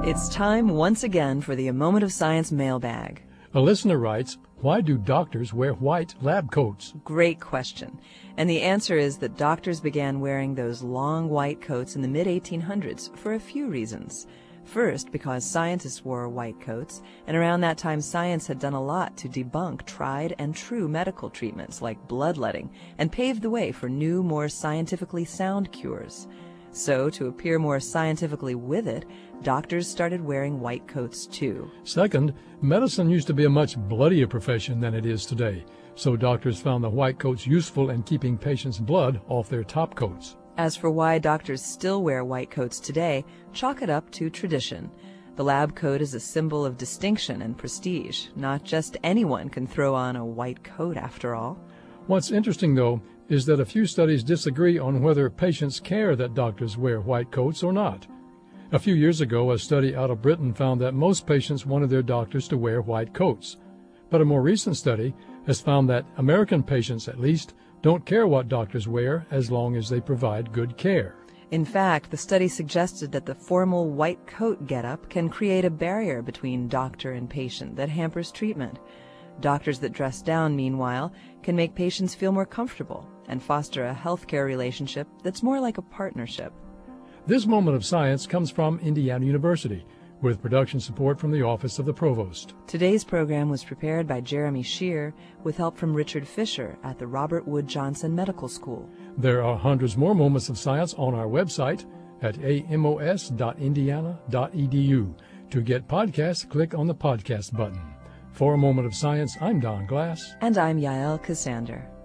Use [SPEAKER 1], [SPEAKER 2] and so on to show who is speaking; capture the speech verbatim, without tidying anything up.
[SPEAKER 1] It's time once again for the A Moment of Science mailbag.
[SPEAKER 2] A listener writes, why do doctors wear white lab coats?
[SPEAKER 1] Great question. And the answer is that doctors began wearing those long white coats in the mid eighteen hundreds for a few reasons. First, because scientists wore white coats, and around that time science had done a lot to debunk tried and true medical treatments like bloodletting and paved the way for new, more scientifically sound cures. So, to appear more scientifically with it, doctors started wearing white coats too.
[SPEAKER 2] Second, medicine used to be a much bloodier profession than it is today, so doctors found the white coats useful in keeping patients' blood off their top coats.
[SPEAKER 1] As for why doctors still wear white coats today, chalk it up to tradition. The lab coat is a symbol of distinction and prestige. Not just anyone can throw on a white coat, after all.
[SPEAKER 2] What's interesting, though, is that a few studies disagree on whether patients care that doctors wear white coats or not. A few years ago, a study out of Britain found that most patients wanted their doctors to wear white coats. But a more recent study has found that American patients, at least, don't care what doctors wear as long as they provide good care.
[SPEAKER 1] In fact, the study suggested that the formal white coat getup can create a barrier between doctor and patient that hampers treatment. Doctors that dress down, meanwhile, can make patients feel more comfortable and foster a healthcare relationship that's more like a partnership.
[SPEAKER 2] This Moment of Science comes from Indiana University, with production support from the Office of the Provost.
[SPEAKER 1] Today's program was prepared by Jeremy Shear with help from Richard Fisher at the Robert Wood Johnson Medical School.
[SPEAKER 2] There are hundreds more moments of science on our website at amos dot indiana dot e d u. To get podcasts, click on the podcast button. For A Moment of Science, I'm Don Glass.
[SPEAKER 1] And I'm Yael Cassander.